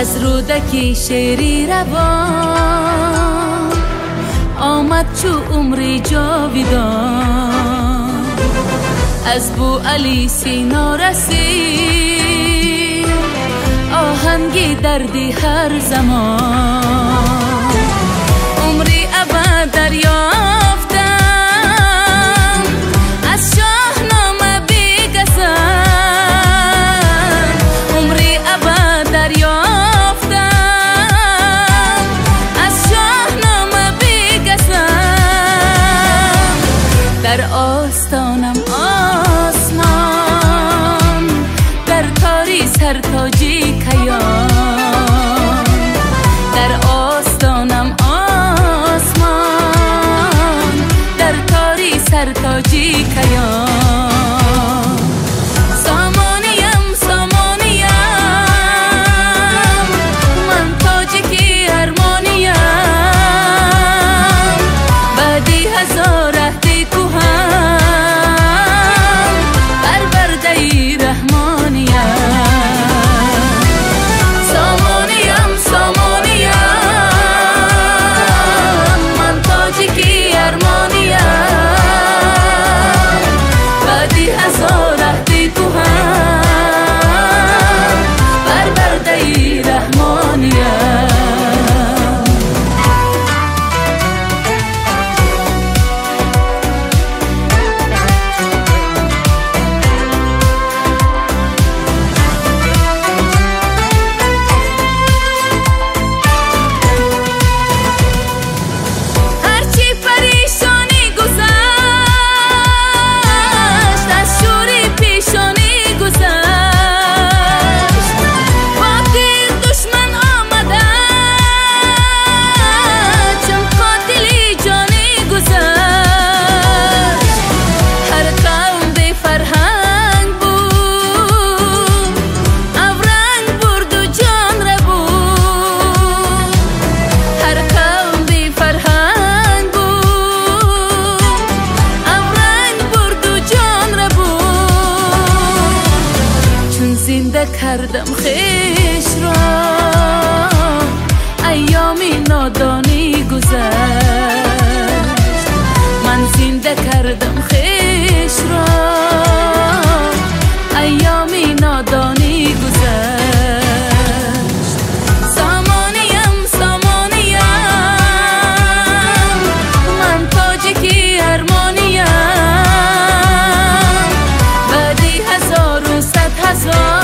از رودکی شیری روان آمد چو عمری جاویدان. از بو علی سینا رسید آهنگی دردی هر زمان. عمری ابد دریافتم از شاهنامه بی قسم. عمری ابد دریافتم از شاهنامه بی قسم. در آستانم آسمان در تاری سرتاجی کیان. در آستانم آسمان در تاری سرتاجی کیان. سامانیم سامانیم من تاجیکی ارمانیم. بعدی هزار عهدی کوهم پرورده رحمانیم. سامانیم سامانیم من تاجیکی ارمانیم. بعدی هزار عهدی کوهم پرورده رحمانیم. زنده کردم خیش را ایامی نادانی گذشت. من زنده کردم خیش را ایامی نادانی گذشت. سامانیم سامانیم من تاجیکی ارمانیم. بعدی هزار و صد هزار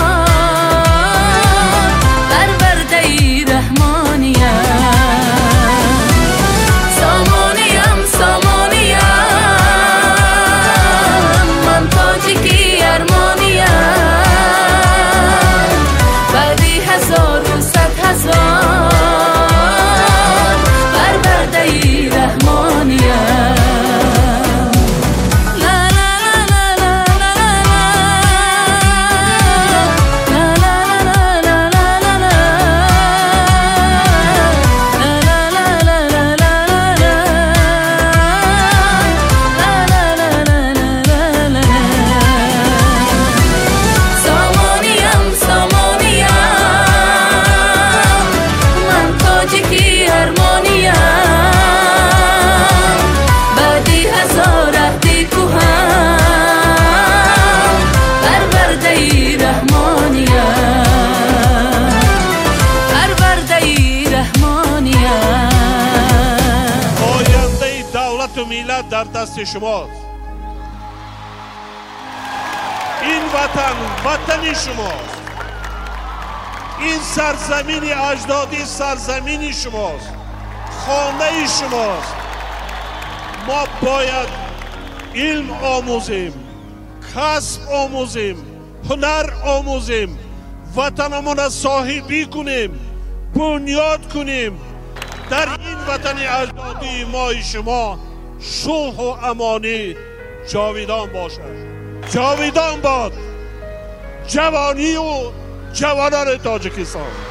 میلت در دست شماست. این وطن وطنی شماست. این سرزمین اجدادی سرزمینی شماست. خانه شماست. ما باید علم آموزیم، کسب آموزیم، هنر آموزیم، وطنمون را صاحبی کنیم، بنیاد کنیم. در این وطن اجدادی ما شما شوح و امانی جاویدان باشد. جاویدان باد جوانی و جوانان تاجیکستان.